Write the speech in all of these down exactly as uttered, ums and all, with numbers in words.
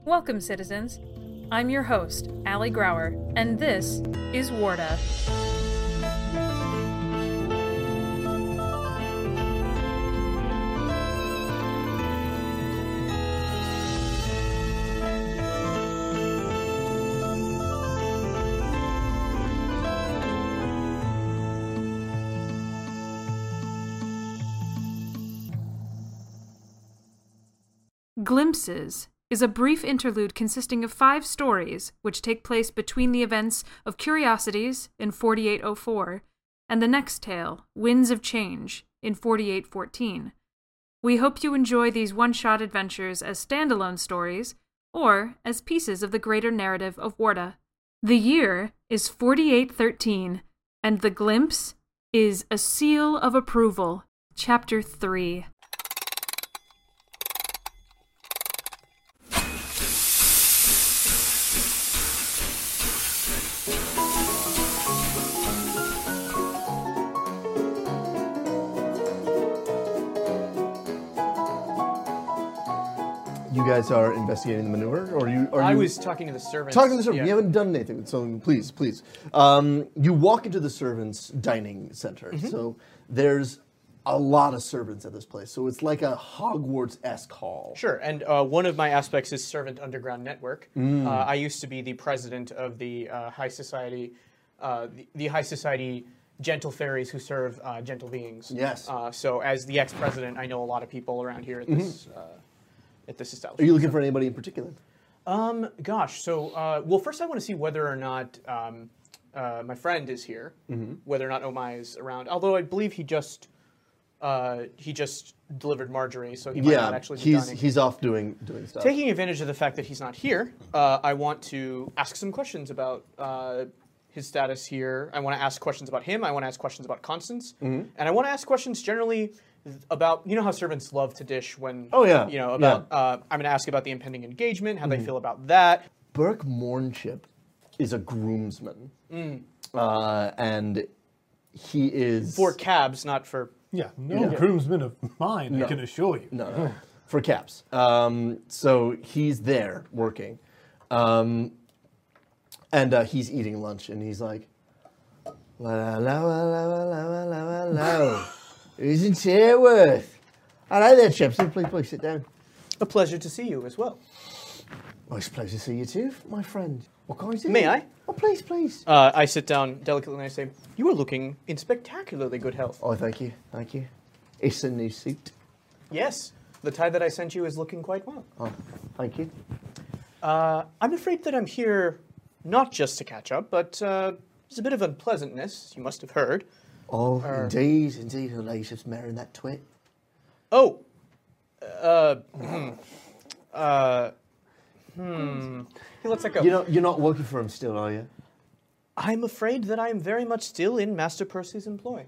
Welcome, citizens. I'm your host, Allie Grauer, and this is Warda. Glimpses is a brief interlude consisting of five stories which take place between the events of Curiosities in forty-eight oh four and the next tale, Winds of Change, in forty-eight fourteen. We hope you enjoy these one-shot adventures as standalone stories or as pieces of the greater narrative of Warda. The year is forty-eight thirteen, and the glimpse is A Seal of Approval, Chapter three. You guys are investigating the maneuver, or you? Are I you was talking to the servants. talking to the servants. Yeah. You haven't done anything, so please, please. Um, you walk into the servants' dining center. Mm-hmm. So there's a lot of servants at this place. So it's like a Hogwarts-esque hall. Sure, and uh, one of my aspects is Servant Underground Network. Mm. Uh, I used to be the president of the uh, High Society, uh, the, the High Society gentle fairies who serve uh, gentle beings. Yes. Uh, so as the ex-president, I know a lot of people around here at this uh, at this Are establishment. you looking for anybody in particular? Um, gosh, so uh, well, first I want to see whether or not um, uh, my friend is here, Mm-hmm. whether or not Omai is around. Although I believe he just uh, he just delivered Marjorie, so he might not Yeah, actually be he's dining. he's off doing doing stuff. Taking advantage of the fact that he's not here, uh, I want to ask some questions about uh, his status here. I want to ask questions about him. I want to ask questions about Constance, Mm-hmm. and I want to ask questions generally about, you know how servants love to dish when, Oh, yeah. you know, about, Yeah. uh, I'm going to ask about the impending engagement, how Mm-hmm. they feel about that. Burke Mornchip is a groomsman, Mm. uh, and he is For cabs, not for, Yeah, no Yeah. groomsman of mine, No. I can assure you. No, no, for caps. Um, so he's there working, um, and uh, he's eating lunch, and he's like, "Well, hello, hello, hello, hello, hello. Who's in Chairworth? Hello there, chaps. Please, please sit down. a pleasure to see you as well. Oh, it's a pleasure to see you too, my friend. What can I do? May I? Oh, please, please. Uh, I sit down delicately and I say, you are looking in spectacularly good health. Oh, thank you, thank you. It's a new suit. Yes, the tie that I sent you is looking quite well. Oh, thank you. Uh, I'm afraid that I'm here not just to catch up, but uh, there's a bit of unpleasantness, you must have heard. Oh, Er. indeed, indeed. Her ladyship's marrying that twit. Oh, uh, hmm, uh, hmm. He lets that go. You know, you're not working for him still, are you? I'm afraid that I am very much still in Master Percy's employ.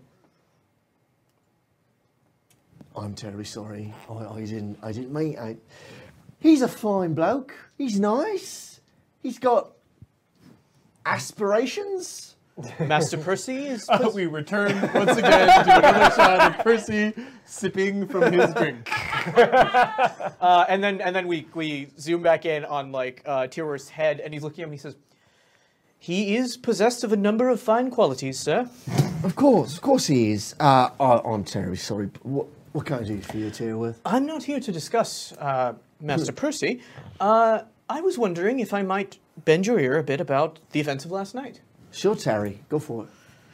I'm terribly sorry. I, I didn't. I didn't mean. I, he's a fine bloke. He's nice. He's got aspirations. Master Percy is... Uh, we return once again to another shot of Percy sipping from his drink. Uh, and then and then we, we zoom back in on, like, uh, Tyrworth's head, and he's looking at him and he says, he is possessed of a number of fine qualities, sir. Of course, of course he is. Uh, I, I'm terribly sorry. But what, what can I do for you, Tyrworth? I'm not here to discuss uh, Master Percy. Uh, I was wondering if I might bend your ear a bit about the events of last night. Sure, Terry. Go for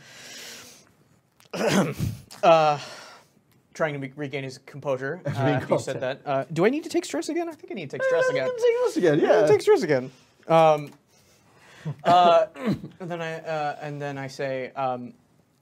it. Trying to re- regain his composure. Uh, Recall he said that. Uh, do I need to take stress again? I think I need to take stress again. Take again. I need Yeah. to take stress again. Um, uh, and then I uh, and then I say, um,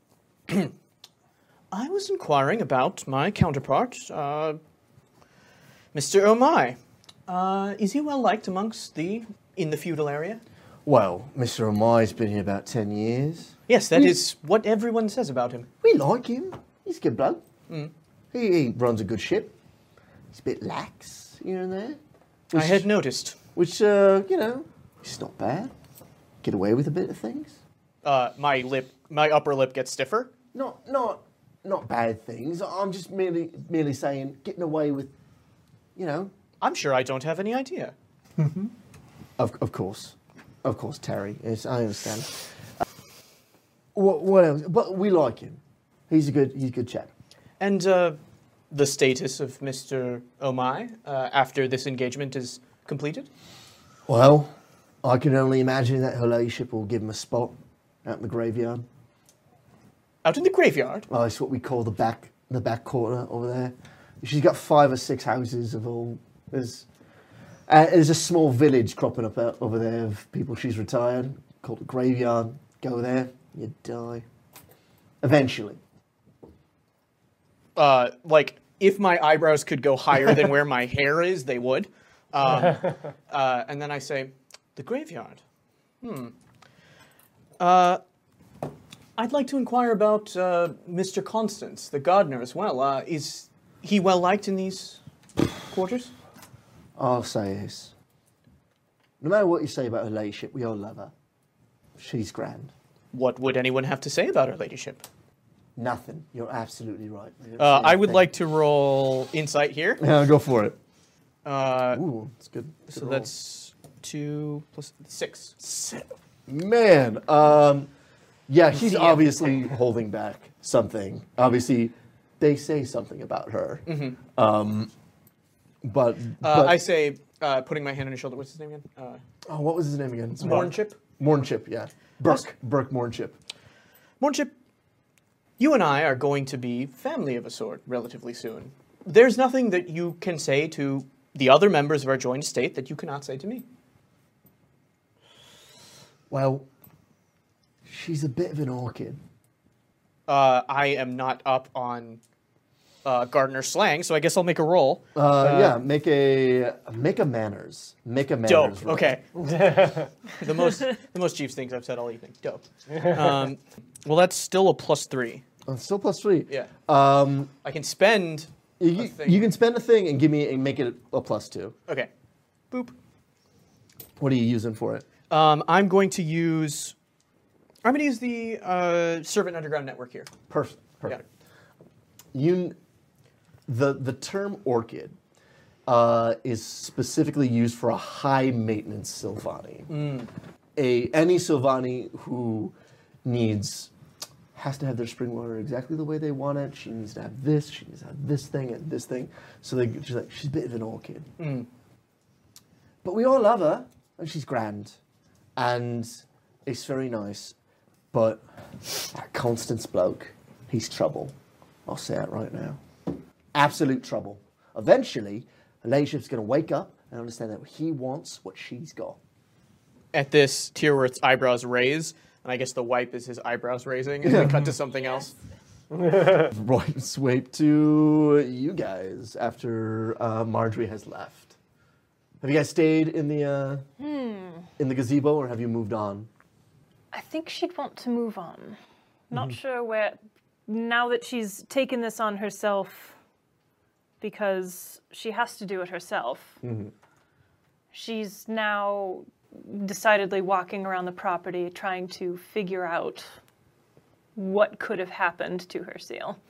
I was inquiring about my counterpart, uh, Mister Omai. Uh, is he well liked amongst the in the feudal area? Well, Mister Omai's been here about ten years. Yes, that is what everyone says about him. We like him. He's a good bloke. He, he runs a good ship. He's a bit lax here and there. I had noticed. Which, uh, you know, it's not bad. Get away with a bit of things. Uh, my lip, my upper lip gets stiffer. Not, not, not bad things. I'm just merely, merely saying, getting away with, you know. I'm sure I don't have any idea. Of, of course. Of course, Terry. Yes, I understand. Uh, what, what else? But we like him. He's a good, he's a good chap. And uh, the status of Mister Omai uh, after this engagement is completed? Well, I can only imagine that her ladyship will give him a spot out in the graveyard. Out in the graveyard? Oh, it's what we call the back, the back corner over there. She's got five or six houses of all. There's, uh, there's a small village cropping up out over there of people she's retired, called a graveyard. Go there, you die. Eventually. Uh, like, if my eyebrows could go higher than where my hair is, they would. Um, uh, and then I say, the graveyard. Hmm. Uh, I'd like to inquire about uh, Mister Constance, the gardener, as well. Uh, is he well liked in these quarters? I'll say this. No matter what you say about her ladyship, we all love her. She's grand. What would anyone have to say about her ladyship? Nothing. You're absolutely right. Uh, I would like to roll insight here. Yeah, go for it. Uh, Ooh, that's good. good so roll. that's two plus six. Man, um, yeah, she's Yeah. obviously holding back something. Obviously, they say something about her. Mm-hmm. Um, but, Uh, but I say, uh, putting my hand on his shoulder. What's his name again? Uh, oh, what was his name again? Mornchip. Mornchip, yeah. Burke. Burke Mornchip. Mornchip, you and I are going to be family of a sort relatively soon. There's nothing that you can say to the other members of our joint estate that you cannot say to me. Well, she's a bit of an orchid. Uh, I am not up on uh, gardener slang, so I guess I'll make a roll. Uh, yeah, make a make a manners. Make a manners. Dope. roll. Okay. the most the most Jeeves things I've said all evening. Dope. Um, well, that's still a plus three. Oh, it's still plus three. Yeah. Um, I can spend. you, a thing. you can spend a thing and give me and make it a plus two. Okay. Boop. What are you using for it? Um, I'm going to use. I'm going to use the uh, Servant Underground Network here. Perfect. Perfect. You, the the term orchid uh, is specifically used for a high maintenance Sylvani. A any Sylvani who needs has to have their spring water exactly the way they want it. She needs to have this. She needs to have this thing and this thing. So they, she's like she's a bit of an orchid. But we all love her, and she's grand, and it's very nice. But that Constance bloke, he's trouble. I'll say it right now. Absolute trouble. Eventually, her ladyship's going to wake up and understand that he wants what she's got. At this, Tierworth's eyebrows raise, and I guess the wipe is his eyebrows raising, and we cut to something else. Right, swipe to you guys after uh, Marjorie has left. Have you guys stayed in the uh, in the gazebo, or have you moved on? I think she'd want to move on. Not sure where, now that she's taken this on herself, because she has to do it herself. She's now decidedly walking around the property trying to figure out what could have happened to her seal.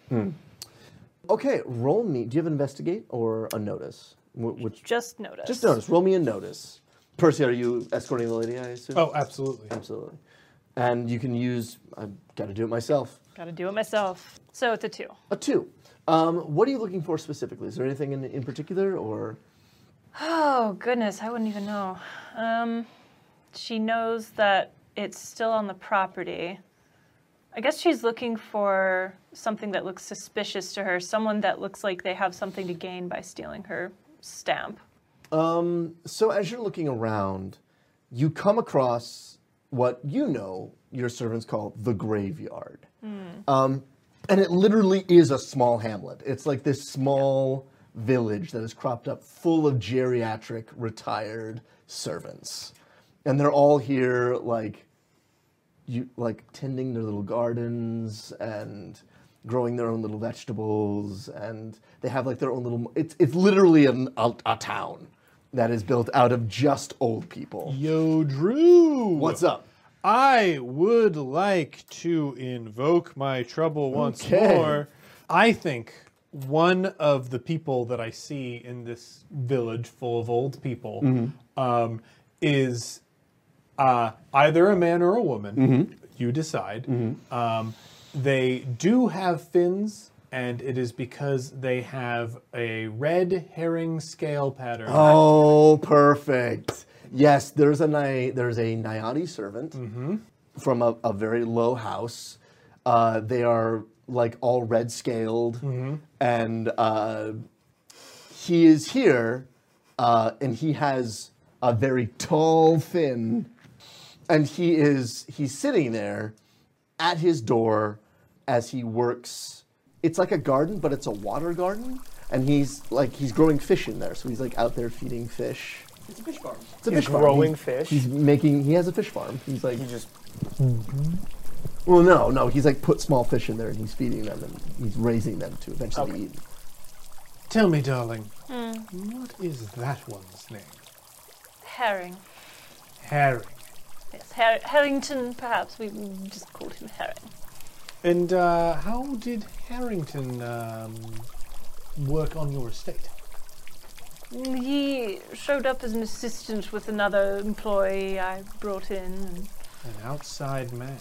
Okay, roll me. Do you have investigate or a notice? Wh- Which Just notice. just notice. Roll me a notice. Percy, are you escorting the lady? I assume. Oh, absolutely. Absolutely. And you can use. I've got to do it myself. Gotta do it myself. So it's a two. A two. Um, what are you looking for specifically? Is there anything in, in particular, or? Oh, goodness, I wouldn't even know. Um, she knows that it's still on the property. I guess she's looking for something that looks suspicious to her, someone that looks like they have something to gain by stealing her stamp. Um, so as you're looking around, you come across what you know your servants call the graveyard. Um, and it literally is a small hamlet. It's like this small village that is cropped up full of geriatric retired servants. And they're all here like you like tending their little gardens and growing their own little vegetables, and they have like their own little it's it's literally an, a, a town that is built out of just old people. Yo, Drew. What's up? I would like to invoke my trouble once Okay. more. I think one of the people that I see in this village full of old people um, is uh, either a man or a woman. Mm-hmm. You decide. Mm-hmm. Um, they do have fins, and it is because they have a red herring scale pattern. Oh, perfect. Yes, there's a Ni- there's a Nayati servant from a, a very low house. Uh, they are like all red scaled, and uh, he is here, uh, and he has a very tall fin, and he is he's sitting there at his door as he works. It's like a garden, but it's a water garden, and he's like he's growing fish in there. So he's like out there feeding fish. It's a fish farm. It's a He's fish farm. growing He's- fish? He's making. He has a fish farm. He's like. He just Well, no, no. He's like put small fish in there, and he's feeding them, and he's raising them to eventually Okay. eat. Tell me, darling, what is that one's name? Herring. Harry. Yes, Har- Harrington, perhaps. We just called him Herring. And uh, how did Harrington um, work on your estate? He showed up as an assistant with another employee I brought in. And An outside man.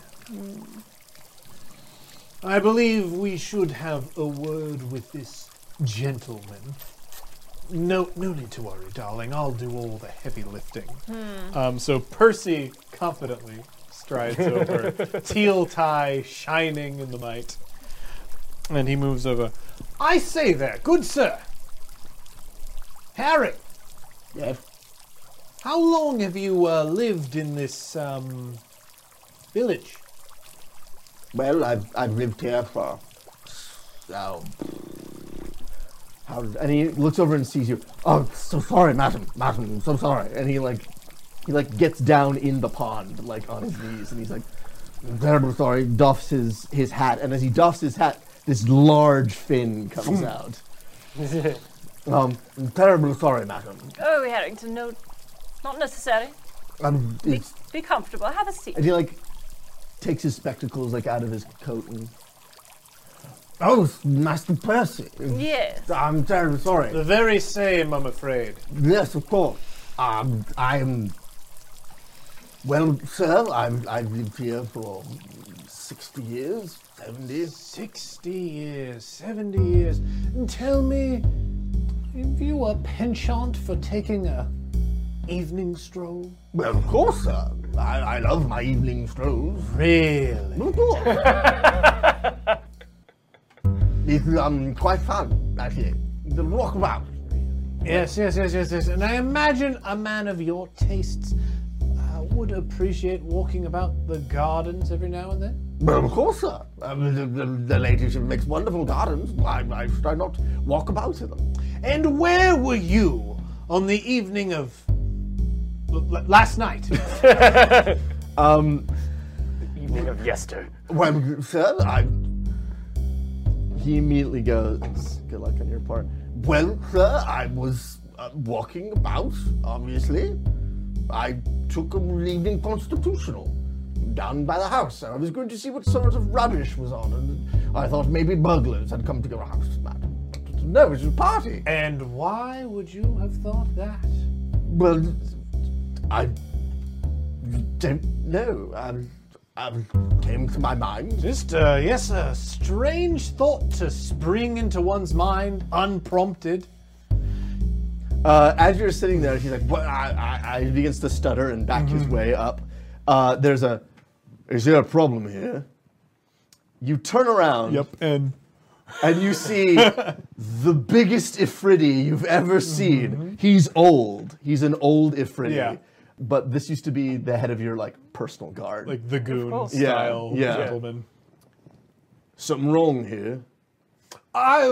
I believe we should have a word with this gentleman. No, no need to worry, darling. I'll do all the heavy lifting. Um, so Percy confidently strides over, teal tie shining in the light, and he moves over. I say there, good sir. Harry, Yes. how long have you uh, lived in this um, village? Well, I've I've lived here for. Oh. How, and he looks over and sees you. Oh, so sorry, madam, madam, I'm so sorry. And he like, he like gets down in the pond, like on his knees, and he's like, I'm terribly sorry. Doffs his his hat, and as he doffs his hat, this large fin comes out. Um, I'm terribly sorry, madam. oh, Harrington, no, not necessary. Um, Be, it's, be comfortable. Have a seat. and he like takes his spectacles like out of his coat and. Oh, Master Percy. Yes. I'm terribly sorry. The very same, I'm afraid. Yes, of course. Um, I'm. Well, sir, I'm, I've lived here for sixty years, seventy. Sixty years, seventy years. And tell me, have you a penchant for taking a evening stroll? Well, of course, sir. I, I love my evening strolls. Really? Of course. It's um, quite fun, actually. The walk about. Yes, yes, yes, yes, yes. And I imagine a man of your tastes uh, would appreciate walking about the gardens every now and then. Well, of course, sir. Um, the, the, the ladyship makes wonderful gardens. Why, why should I not walk about in them? And where were you on the evening of l- l- last night? Um, evening of yester. well, sir, I. He immediately goes, good luck on your part. Well, sir, I was uh, walking about, obviously. I took an evening constitutional down by the house. I was going to see what sort of rubbish was on, and I thought maybe burglars had come to your house, madam. No, it was a party. And why would you have thought that? Well, I don't know. I, I came to my mind. Just, uh, yes, a strange thought to spring into one's mind unprompted. Uh, as you're sitting there, he's like, "What?" I, I, I he begins to stutter and back his way up. Uh, there's a, is there a problem here? You turn around. and And you see the biggest Ifriti you've ever seen. He's old. He's an old Ifriti. Yeah. But this used to be the head of your like personal guard. like the goon course. Yeah, style yeah. gentleman. Something wrong here. I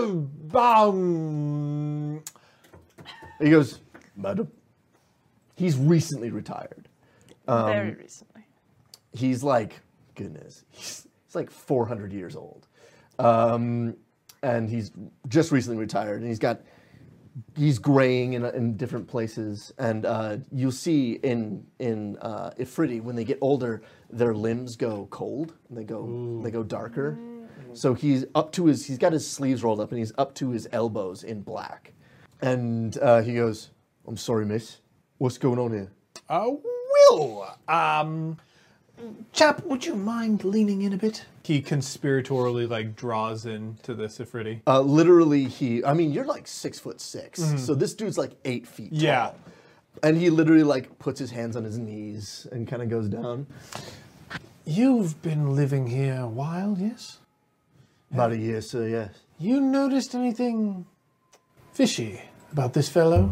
um. He goes, madam. He's recently retired. Very recently. He's like, goodness, he's, he's like four hundred years old. Um, and he's just recently retired, and he's got, he's graying in, in different places. And uh, you'll see in in uh, Ifriti, when they get older, their limbs go cold, and they go they go darker. So he's up to his, he's got his sleeves rolled up, and he's up to his elbows in black. And uh, he goes, I'm sorry, miss. What's going on here? Uh, Will, um, chap, would you mind leaning in a bit? He conspiratorially, like, draws into this Ifriti. Uh, literally, he. I mean, you're like six foot six, so this dude's like eight feet tall. Yeah. And he literally like puts his hands on his knees and kind of goes down. You've been living here a while, yes? About a year, sir. Yes. You noticed anything fishy about this fellow?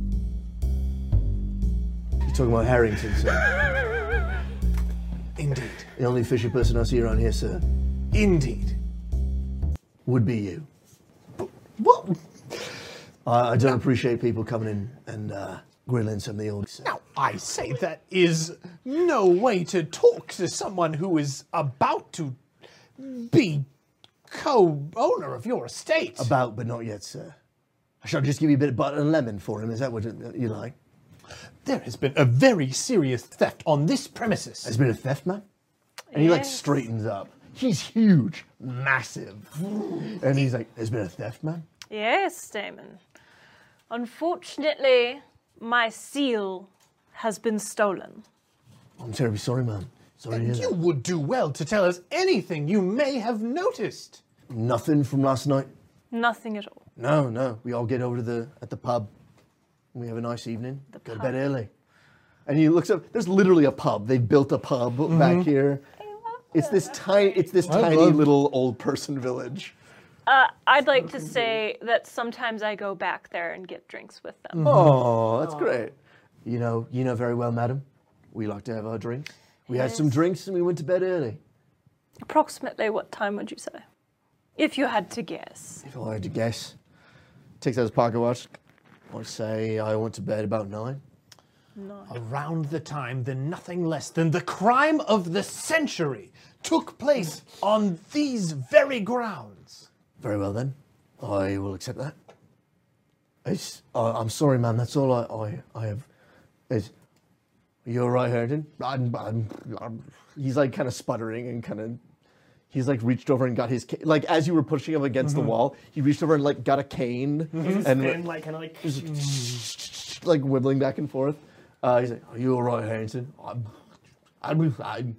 You're talking about Harrington, sir. Indeed. The only fishy person I see around here, sir, Indeed. would be you. What? I I don't appreciate people coming in and uh, grilling some of the old. Now, I say that is no way to talk to someone who is about to be co-owner of your estate. About, but not yet, sir. I shall just give you a bit of butter and lemon for him. Is that what you like? There has been a very serious theft on this premises. There's been a theft, man. And he like Yes. straightens up. He's huge, massive, and he's like, "There's been a theft, man." Yes, Damon. Unfortunately, my seal has been stolen. I'm terribly sorry, man. Sorry to hear You that. would do well to tell us anything you may have noticed. Nothing from last night. Nothing at all. No, no. We all get over to the at the pub. We have a nice evening. The Go to pub. bed early. And he looks up. There's literally a pub. They've built a pub back here. It's this tiny. It's this I tiny love- little old person village. Uh, I'd like to say that sometimes I go back there and get drinks with them. Oh, that's great. You know, you know very well, madam. We like to have our drinks. We had some Yes. drinks and we went to bed early. Approximately what time would you say? If you had to guess. If I had to guess, takes out his pocket watch. I'd say I went to bed about nine. Around the time that nothing less than the crime of the century took place on these very grounds. Very well then, I will accept that. It's, uh, I'm sorry, man. That's all I I, I have. Is you all right, Harrington? I'm, I'm, I'm, he's like kind of sputtering and kind of. He's like reached over and got his ca- like as you were pushing him against the wall. He reached over and like got a cane and And like kind of like like wibbling back and forth. Uh, he's like, "Are you all right, Harrington?" I'm, I'm, I'm.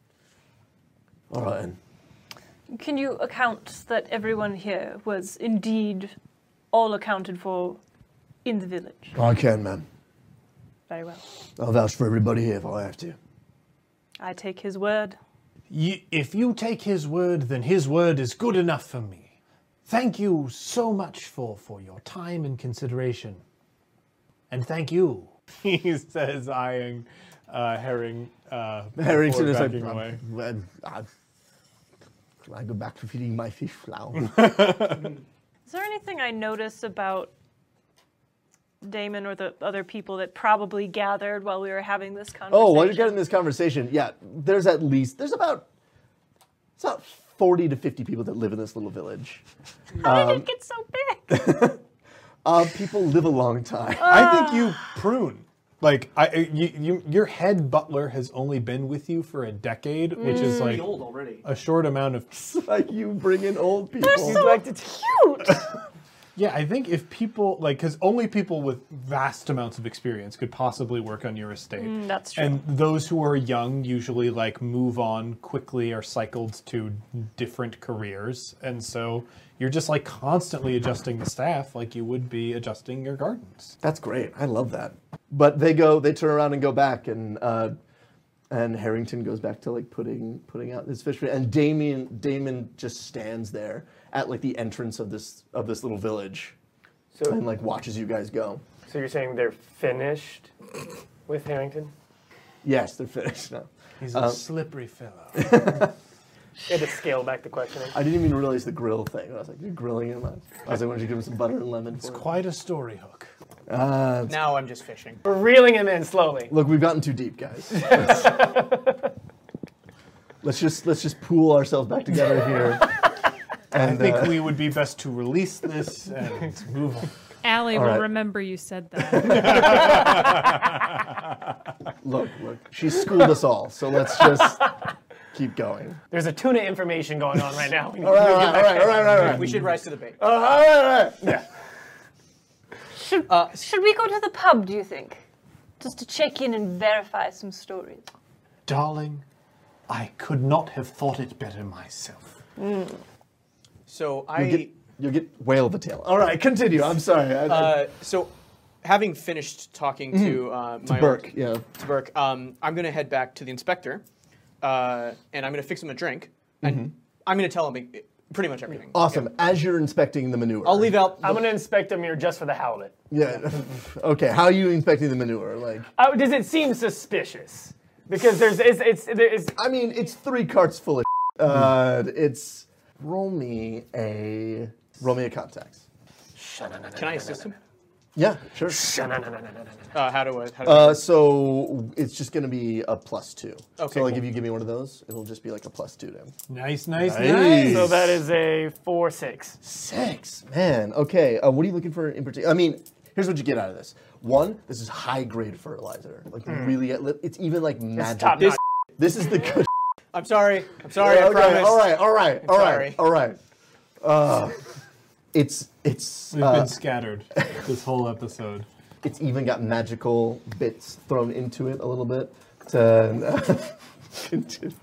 All right, then. Can you account that everyone here was indeed all accounted for in the village? I can, man. Very well. I'll vouch for everybody here if I have to. I take his word. You, if you take his word, then his word is good enough for me. Thank you so much for, for your time and consideration. And thank you, he says, eyeing uh, Herring. Uh, Harrington before is like, backing away. "I'm- I'm- I go back to feeding my fish now. Is there anything I notice about Damon or the other people that probably gathered while we were having this conversation? Oh, while you're getting this conversation, yeah, there's at least, there's about, it's about forty to fifty people that live in this little village. How did it get so big? Uh, people live a long time. I think you prune. Like, I, you, you, your head butler has only been with you for a decade, which is like old already. a short amount of. Like you bring in old people. So like to cute. Yeah, I think if people, like, because only people with vast amounts of experience could possibly work on your estate. Mm, that's true. And those who are young usually, like, move on quickly or cycled to different careers. And so you're just, like, constantly adjusting the staff like you would be adjusting your gardens. That's great. I love that. But they go, they turn around and go back, and uh, and Harrington goes back to like putting putting out his fish, and Damien Damon just stands there at like the entrance of this of this little village, So, and like watches you guys go. so you're saying they're finished with Harrington? Yes, they're finished now. He's a Um, slippery fellow. You had to scale back the questioning. I didn't even realize the grill thing. I was like, you're grilling him. I was like, why don't you give him some butter and lemon? It's For it? quite a story hook. Uh, Now I'm just fishing. We're reeling him in slowly. look, we've gotten too deep, guys. Let's, let's just let's just pool ourselves back together here. And, I think uh, we would be best to release this and move on. Allie All will right. remember you said that. look, look, she's schooled us all, so let's just keep going. There's a tuna information going on right now. All right, all right, all right, all right, all right. We should rise to the bait. All right, all right, all right. Yeah. Should, should we go to the pub, do you think? Just to check in and verify some stories. Darling, I could not have thought it better myself. So I. You'll get, you'll get whale of a tail. All right, continue. I'm sorry. I, I- Uh, so, having finished talking to uh, my Burke, old- yeah. to Burke, um, I'm going to head back to the inspector, uh, and I'm going to fix him a drink, and I'm going to tell him pretty much everything. Awesome. As you're inspecting the manure. I'll leave out. I'm gonna inspect a mirror just for the halibut. Yeah. Okay. How are you inspecting the manure? Like, Uh, does it seem suspicious? Because there's it's it's, it's I mean, it's three carts full of. Uh, it's roll me a roll me a contacts. Can I assist him? Yeah, sure. Uh, how do I? How do Uh, so it's just gonna be a plus two. Okay, So like cool. if you give me one of those, it'll just be like a plus two to him. Nice, nice, Nice. nice. so that is a four six. Six, man. Okay. Uh, what are you looking for in particular? I mean, here's what you get out of this. One, this is high grade fertilizer. Like really, it's even like magic. top This, notch. this is the good. I'm sorry. I'm sorry. I Okay, promise. all right, all right, all right, sorry. all right. Uh, it's it's We've uh, been scattered this whole episode. it's even got magical bits thrown into it a little bit to continue.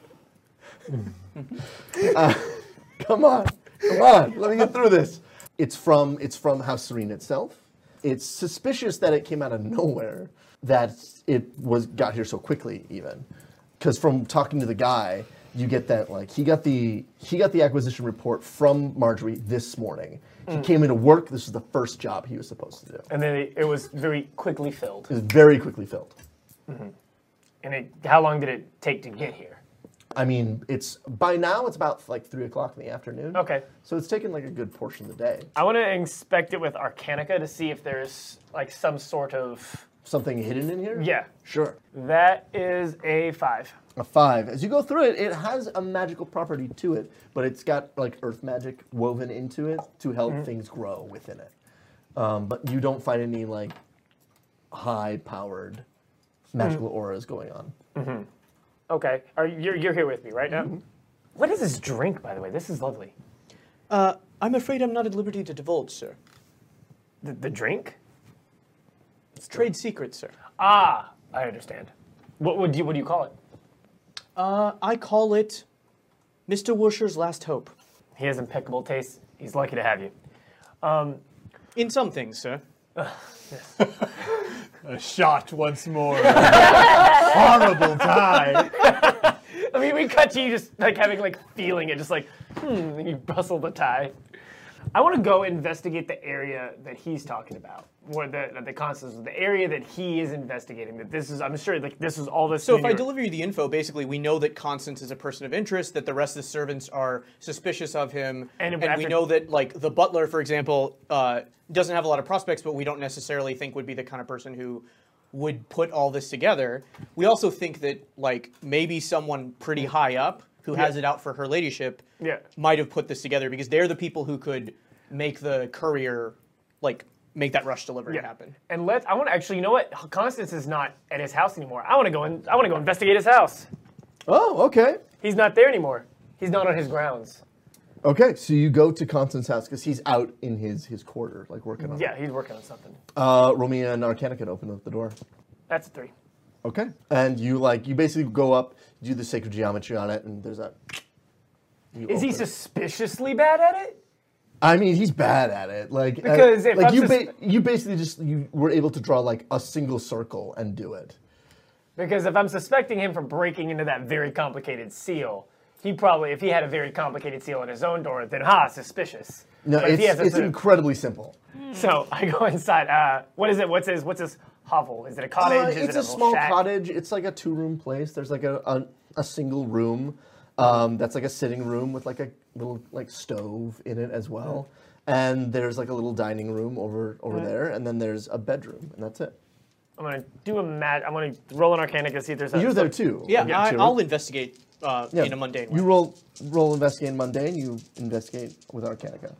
Uh, come on, come on. Let me get through this. It's from it's from House Serene itself. It's suspicious that it came out of nowhere, that it was got here so quickly, even, because from talking to the guy, you get that like he got the he got the acquisition report from Marjorie this morning. He came into work. This was the first job he was supposed to do. And then it, it was very quickly filled. It was very quickly filled. And it, how long did it take to get here? I mean, it's by now it's about like three o'clock in the afternoon. Okay. So it's taken like a good portion of the day. I want to inspect it with Arcanica to see if there's like some sort of Something hidden in here? yeah. Sure. That is a five. A five. As you go through it, it has a magical property to it, but it's got like earth magic woven into it to help things grow within it. Um, but you don't find any like high-powered magical auras going on. Okay. Are you're you're here with me right now? What is this drink, by the way? This is lovely. Uh, I'm afraid I'm not at liberty to divulge, sir. The, the drink? It's trade secret, sir. Ah, I understand. What would you what do you call it? Uh, I call it Mister Woosher's last hope. He has impeccable taste. He's lucky to have you. In some things, sir. A shot once more. Horrible tie. I mean, we cut to you just like having like feeling it, just like hmm. And you bustle the tie. I want to go investigate the area that he's talking about, or the the Constance, the area that he is investigating. That this is, I'm sure, like this is all this. So if I manure- deliver you the info, basically we know that Constance is a person of interest, that the rest of the servants are suspicious of him, And and, it would we have to- know that like the butler, for example, uh, doesn't have a lot of prospects, but we don't necessarily think would be the kind of person who would put all this together. We also think that like maybe someone pretty high up who has it out for her ladyship Yeah. might have put this together because they're the people who could make the courier like make that rush delivery Yeah. happen. And let I want to actually, you know what? Constance is not at his house anymore. I want to go in. I want to go investigate his house. Oh, okay. He's not there anymore. He's not on his grounds. Okay, so you go to Constance's house because he's out in his, his quarter, like working on Yeah, he's working on something. Uh, Romeo and Arcana can open up the door. That's a three. Okay. And you like you basically go up, do the sacred geometry on it, and there's that. you Is he open it. suspiciously bad at it? I mean, he's bad at it. Like uh, Because if like I'm you, sus- ba- you basically just you were able to draw like a single circle and do it. Because if I'm suspecting him from breaking into that very complicated seal, he probably, if he had a very complicated seal in his own door, then ha, suspicious. No, But if it's he has a it's sort of- incredibly simple. So I go inside. Uh, what is it? What's his? What's his hovel? Is it a cottage? Uh, is it's it a, a little small shack? cottage. It's like a two-room place. There's like a a, a single room um, that's like a sitting room with like a little like stove in it as well. And there's like a little dining room over over there, and then there's a bedroom, and that's it. I'm gonna do a mat. I'm gonna roll an Arcana to see if there's. A, You're there too. Yeah, like, I, too. I'll investigate uh, Yeah. in a mundane way. You roll roll investigate mundane. You investigate with Arcanica.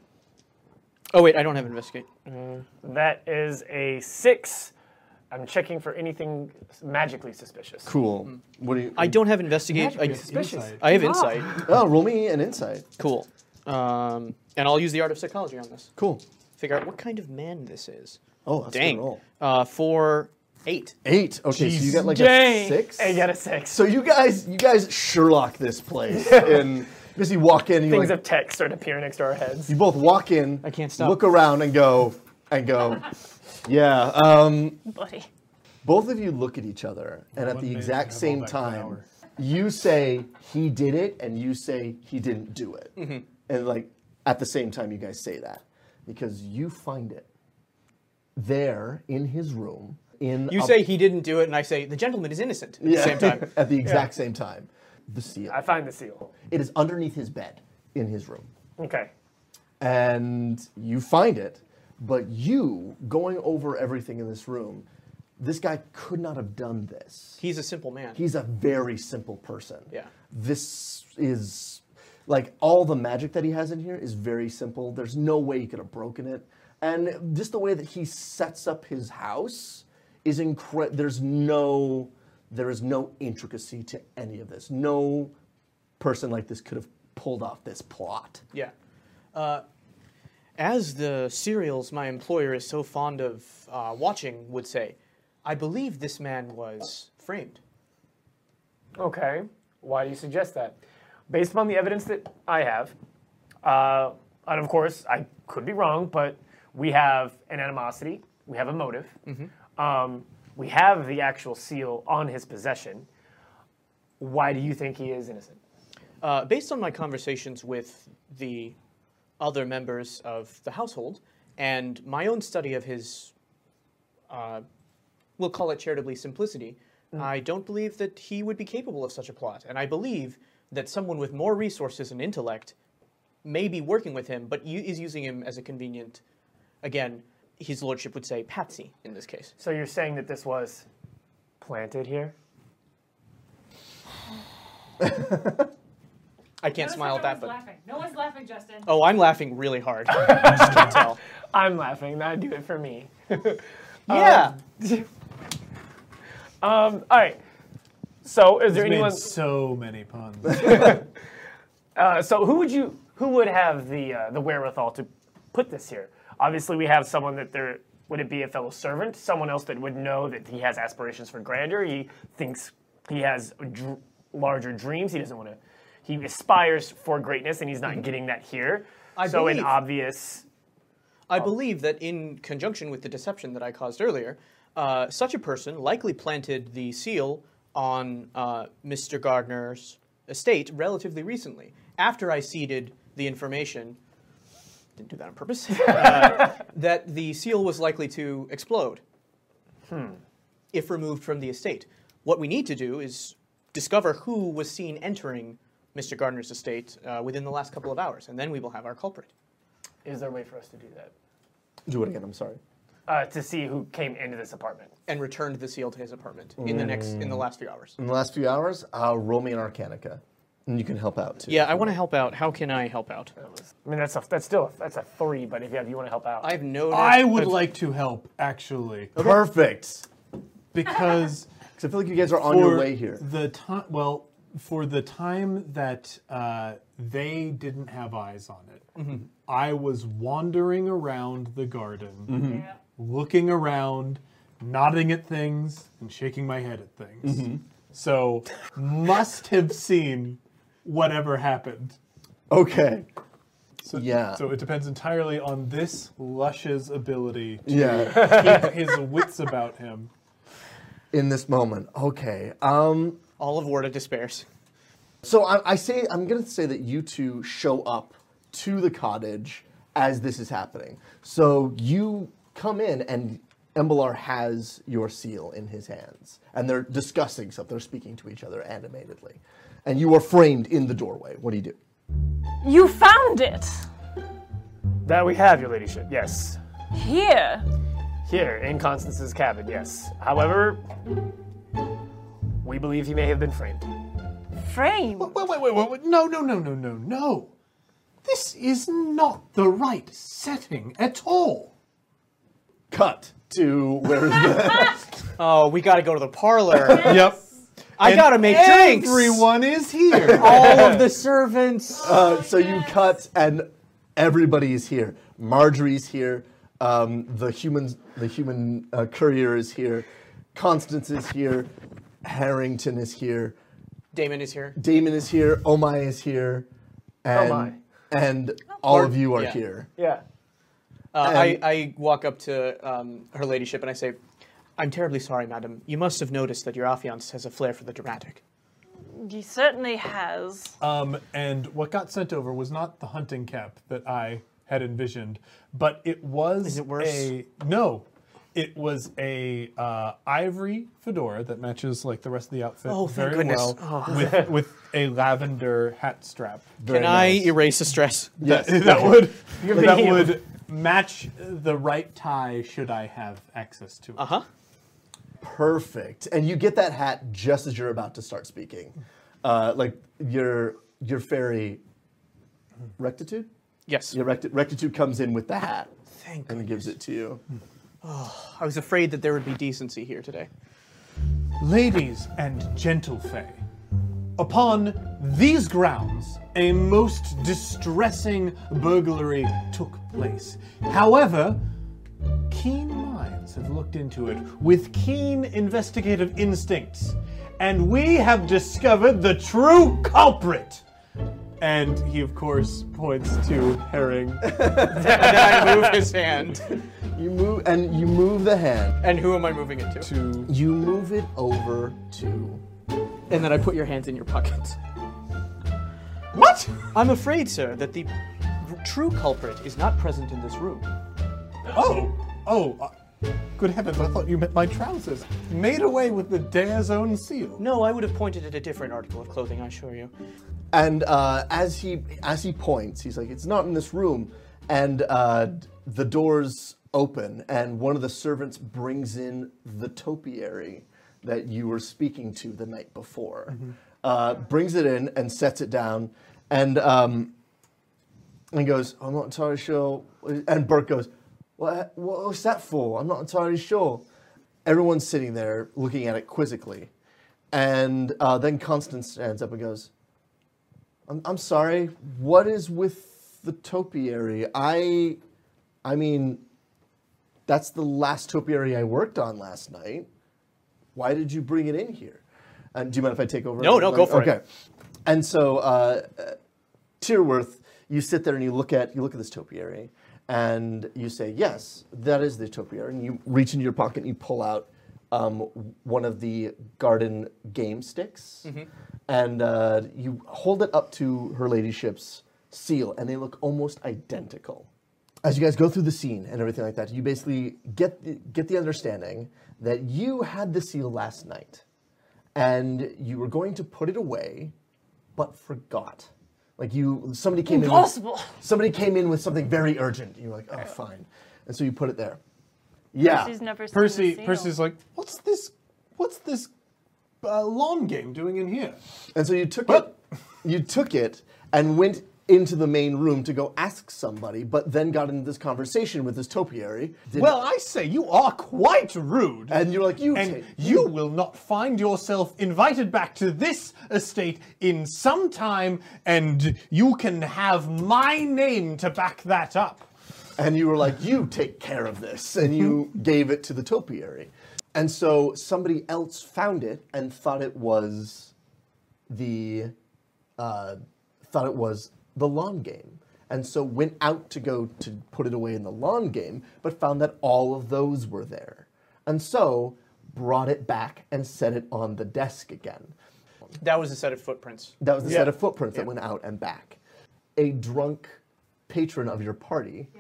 Oh wait, I don't have investigate. That is a six. I'm checking for anything magically suspicious. Cool. What do you? I don't have investigate. I, Magically suspicious. Insight. I have insight. Oh, roll me an insight. Cool. Um, and I'll use the art of psychology on this. Cool. Figure out what kind of man this is. Oh, that's a Dang. good roll. Uh, for Eight. Eight. Okay, so you got like Dang. a six. I got a six. So you guys, you guys Sherlock this place, and because you walk in, and you Things like, of text start appearing next to our heads. you both walk in. I can't stop. Look around and go, and go, yeah. Um, Buddy. both of you look at each other, and at One the man exact have all same that time, power. you say he did it, and you say he didn't do it, Mm-hmm. and like at the same time, you guys say that because you find it there in his room. In You a- say he didn't do it, and I say the gentleman is innocent at yeah, the same time. at the exact same time. The seal. I find the seal. It is underneath his bed in his room. Okay. And you find it, but you, going over everything in this room, this guy could not have done this. He's a simple man. He's a very simple person. Yeah. This is, like, all the magic that he has in here is very simple. There's no way he could have broken it. And just the way that he sets up his house is incredible. There's no, there is no intricacy to any of this. No person like this could have pulled off this plot. Yeah. Uh, as the serials my employer is so fond of uh, watching would say, I believe this man was framed. Okay. Why do you suggest that? Based upon the evidence that I have, uh, and of course, I could be wrong, but we have an animosity, we have a motive, um, we have the actual seal on his possession. Why do you think he is innocent? Uh, based on my conversations with the other members of the household and my own study of his, uh, we'll call it charitably simplicity, I don't believe that he would be capable of such a plot. And I believe that someone with more resources and intellect may be working with him, but u- is using him as a convenient, again, his lordship would say, patsy in this case. So you're saying that this was planted here? I can't smile at that, but... Laughing. No one's laughing, Justin. Oh, I'm laughing really hard. I just can't tell. I'm laughing. That do it for me. Yeah. Um, all right. So, is there He's made anyone? so many puns. Uh, so, who would you? Who would have the uh, the wherewithal to put this here? Obviously, we have someone that there. Would it be a fellow servant? Someone else that would know that he has aspirations for grandeur. He thinks he has dr- larger dreams. He doesn't want to. He aspires for greatness, and he's not getting that here. I so, an believe- obvious. I believe that in conjunction with the deception that I caused earlier, uh, such a person likely planted the seal on uh, Mister Gardner's estate relatively recently, after I seeded the information, didn't do that on purpose, uh, that the seal was likely to explode if removed from the estate. What we need to do is discover who was seen entering Mister Gardner's estate uh, within the last couple of hours, and then we will have our culprit. Is there a way for us to do that? Do it again, I'm sorry. Uh, to see who came into this apartment. And returned the seal to his apartment in the next in the last few hours. In the last few hours, uh, roll me an Arcanica, and you can help out too. Yeah, I want to help out. How can I help out? I mean, that's a, that's still a, that's a three. But if you, if you want to help out, I've noticed. I would like to help, actually, Perfect. because Because I feel like you guys are on your for way here. The time, well, for the time that uh, they didn't have eyes on it, Mm-hmm. I was wandering around the garden, Mm-hmm. Yeah. looking around, nodding at things, and shaking my head at things. Mm-hmm. So, must have seen whatever happened. Okay. So, Yeah. So it depends entirely on this Lush's ability to Yeah. keep his wits about him. In this moment. Okay. Um. All of Warda despairs. So I, I say I'm gonna say that you two show up to the cottage as this is happening. So you come in and Embalar has your seal in his hands, and they're discussing stuff. They're speaking to each other animatedly, and you are framed in the doorway. What do you do? You found it! that we have, your ladyship. Yes, Here! here in Constance's cabin. Yes. However, we believe he may have been framed. Frame! Wait, wait, wait, wait, wait. No, no, no, no, no, no. This is not the right setting at all. Cut to where is the Oh, we got to go to the parlor. Yep. I got to make drinks. Everyone is here. All of the servants. uh, so you cut and everybody is here. Marjorie's here. Um, the human the human uh, courier is here. Constance is here. Harrington is here. Damon is here. Damon is here. Omai is here. And, Omai. and all of you are Yeah. here. Yeah. Uh, I, And- I walk up to um, her ladyship and I say, I'm terribly sorry, madam. You must have noticed that your affiance has a flair for the dramatic. He certainly has. Um, and what got sent over was not the hunting cap that I had envisioned, but it was Is it worse? a no. It was a uh, ivory fedora that matches like the rest of the outfit Oh, thank very goodness. well, Oh. with with a lavender hat strap. Very Can I nice. erase the stress? Yes. That would You're that being- would match the right tie should I have access to it. Uh huh. Perfect. And you get that hat just as you're about to start speaking. Uh, like your your fairy rectitude? Yes. Your recti- rectitude comes in with the hat Thank and gives it to you. I was afraid that there would be decency here today. Ladies and gentle fae, upon these grounds, a most distressing burglary took place. However, keen minds have looked into it with keen investigative instincts, and we have discovered the true culprit. And he, of course, points to Herring. And I move his hand. You move and you move the hand. And who am I moving it to? to You move it over to And then I put your hands in your pockets. what? I'm afraid, sir, that the r- true culprit is not present in this room. Oh, oh, uh, good heavens! I thought you meant my trousers. Made away with the Dare's own seal. No, I would have pointed at a different article of clothing, I assure you. And uh, as he as he points, he's like, "It's not in this room." And uh, the doors open, and one of the servants brings in the topiary that you were speaking to the night before. Uh, brings it in and sets it down, and um, and he goes, "I'm not entirely sure." And Bert goes, "What? What was that for? I'm not entirely sure." Everyone's sitting there looking at it quizzically, and uh, then Constance stands up and goes, I'm, I'm sorry, what is with the topiary? I, I mean, that's the last topiary I worked on last night. Why did you bring it in here? And do you mind if I take over? No, no, go for it. Okay. And so, uh, uh, Tierworth, you sit there and you look at you look at this topiary, and you say, yes, that is the topiary. And you reach into your pocket and you pull out um, one of the garden game sticks, and uh, you hold it up to her ladyship's seal, and they look almost identical. As you guys go through the scene and everything like that, you basically get the, get the understanding that you had the seal last night, and you were going to put it away, but forgot. Like you, somebody came Impossible. in. With, somebody came in with something very urgent. You were like, oh, fine, and so you put it there. Yeah. She's never seen Percy, the seal. Percy's like, what's this? What's this uh, lawn game doing in here? And so you took What? it, you took it, and went into the main room to go ask somebody, but then got into this conversation with this topiary. Did- Well, I say you are quite rude. and you're like, you, and take- you will not find yourself invited back to this estate in some time, and you can have my name to back that up. And you were like, you take care of this. And you gave it to the topiary. And so somebody else found it and thought it was the, uh, thought it was the lawn game. And so went out to go to put it away in the lawn game, but found that all of those were there. And so brought it back and set it on the desk again. That was a set of footprints. That was the Yeah. set of footprints that went out and back. A drunk patron of your party,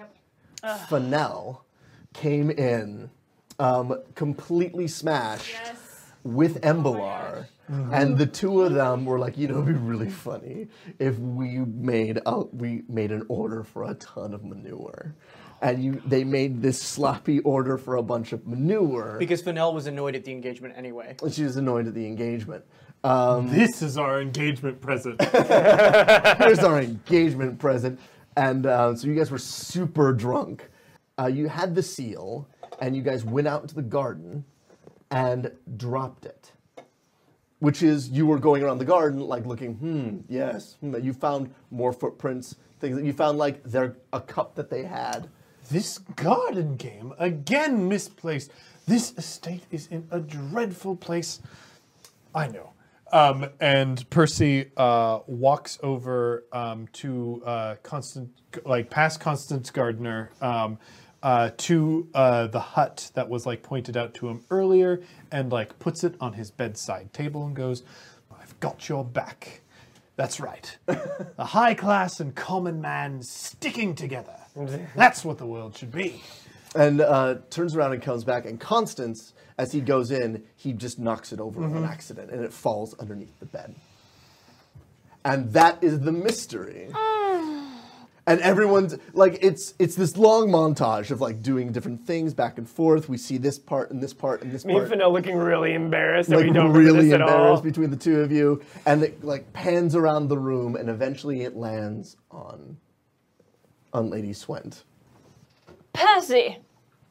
Fennel, came in um, completely smashed with Embalar. And the two of them were like, you know, it'd be really funny if we made a, we made an order for a ton of manure. And you, they made this sloppy order for a bunch of manure. Because Fennel was annoyed at the engagement anyway. And she was annoyed at the engagement. Um, This is our engagement present. Here's our engagement present. And uh, so you guys were super drunk. Uh, you had the seal, and you guys went out into the garden and dropped it. Which is, you were going around the garden, like looking, hmm, yes. Hmm. You found more footprints, things that you found, like, they're a cup that they had. This garden game, again misplaced. This estate is in a dreadful place. I know. Um, and Percy uh, walks over um, to uh, Constant, like past Constance Gardner, um, uh, to uh, the hut that was like pointed out to him earlier, and like puts it on his bedside table and goes, "I've got your back. That's right. A high class and common man sticking together. That's what the world should be." And uh, turns around and comes back, and Constance, as he goes in, he just knocks it over on accident, and it falls underneath the bed. And that is the mystery. And everyone's like, it's it's this long montage of like doing different things back and forth. We see this part and this part and this Me part. and Fennel looking really embarrassed that Like we don't remember really this at all. embarrassed between the two of you, and it like pans around the room, and eventually it lands on on Lady Swent. Percy,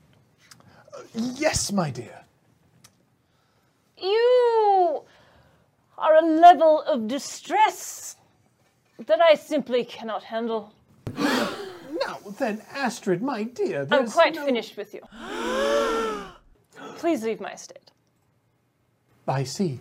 Yes, my dear. you are a level of distress that I simply cannot handle. Now then, Astrid, my dear, I'm there's quite no- finished with you. Please leave my estate. I see.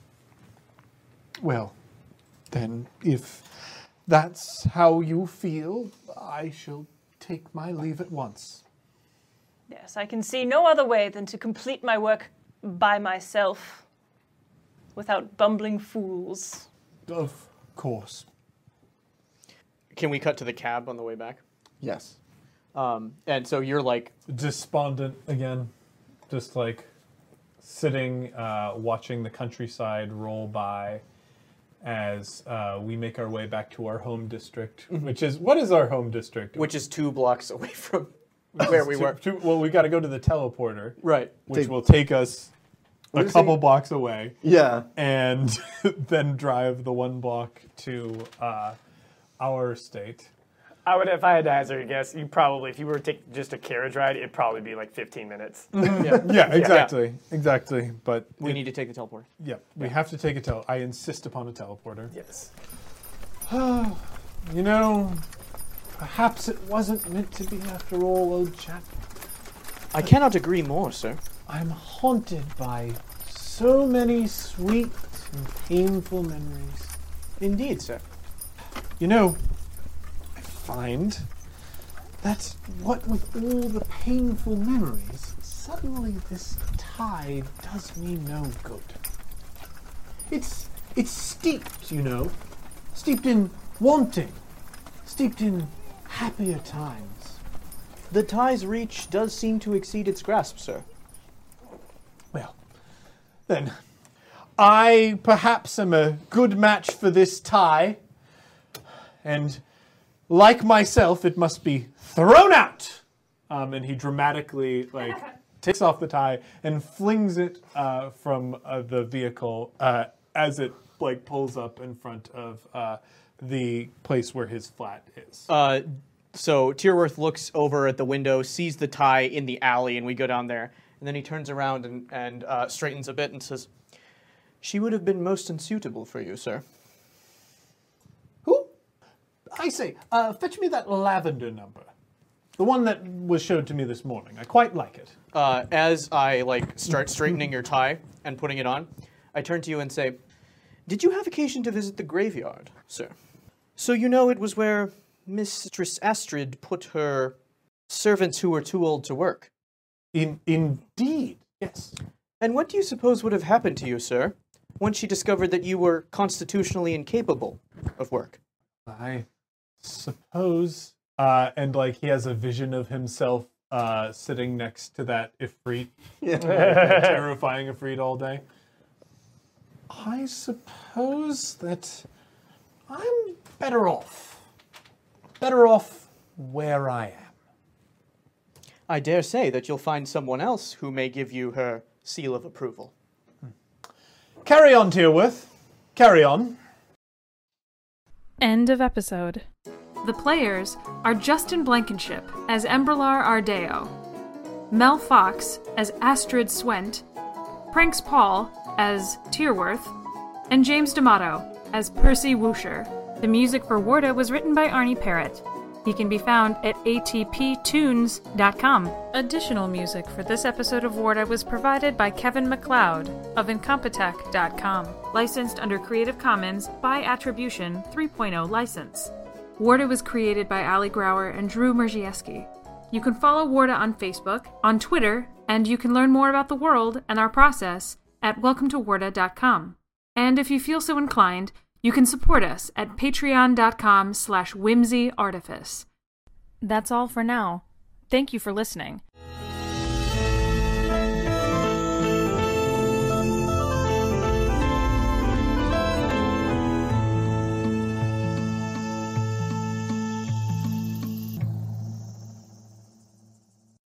Well, then, if that's how you feel, I shall take my leave at once. Yes, I can see no other way than to complete my work by myself, without bumbling fools. Of course. Can we cut to the cab on the way back? Yes. Um, and so you're like, Despondent again, just like sitting, uh, watching the countryside roll by as uh, we make our way back to our home district, which is, what is our home district? which is two blocks away from where we Two- were. two- well, we got to go to the teleporter, Right. which Take- will take us a What is couple it? blocks away. Yeah. And then drive the one block to uh, our estate. I would, if I had to hazard a guess, you probably, if you were to take just a carriage ride, it'd probably be like fifteen minutes. Yeah. Yeah, exactly, exactly. But We it- need to take the teleporter. yeah, we have to take a tel. I insist upon a teleporter. Yes. You know, perhaps it wasn't meant to be after all, old chap. I cannot agree more, sir. I'm haunted by so many sweet and painful memories. Indeed, sir. You know, I find that what with all the painful memories, suddenly this tie does me no good. It's it's steeped, you know, steeped in wanting, steeped in happier times. The tie's reach does seem to exceed its grasp, sir. Well, then, I perhaps am a good match for this tie, and like myself, it must be thrown out. Um, and he dramatically, like, takes off the tie and flings it uh, from uh, the vehicle uh, as it, like, pulls up in front of uh, the place where his flat is. Uh, so Tierworth looks over at the window, sees the tie in the alley, and we go down there. And then he turns around and, and uh, straightens a bit and says, "She would have been most unsuitable for you, sir." Who? I say, uh, fetch me that lavender number. The one that was showed to me this morning. I quite like it. Uh, as I like start straightening your tie and putting it on, I turn to you and say, "Did you have occasion to visit the graveyard, sir? So you know it was where Mistress Astrid put her servants who were too old to work. In indeed, yes. And what do you suppose would have happened to you, sir, once she discovered that you were constitutionally incapable of work?" I suppose. Uh, and like he has a vision of himself uh, sitting next to that Ifrit, like, that terrifying Ifrit all day. I suppose that I'm better off. Better off where I am. I dare say that you'll find someone else who may give you her seal of approval. Carry on, Tierworth. Carry on. End of episode. The players are Justin Blankenship as Emberlar Ardeo, Mel Fox as Astrid Swent, Pranks Paul as Tierworth, and James D'Amato as Percy Woosher. The music for Warda was written by Arnie Parrott. He can be found at a t p tunes dot com. Additional music for this episode of Warda was provided by Kevin MacLeod of incompetech dot com. Licensed under Creative Commons by Attribution three point oh license. Warda was created by Ali Grauer and Drew Merzieski. You can follow Warda on Facebook, on Twitter, and you can learn more about the world and our process at welcome to warda dot com. And if you feel so inclined, you can support us at patreon dot com slash whimsy artifice. That's all for now. Thank you for listening.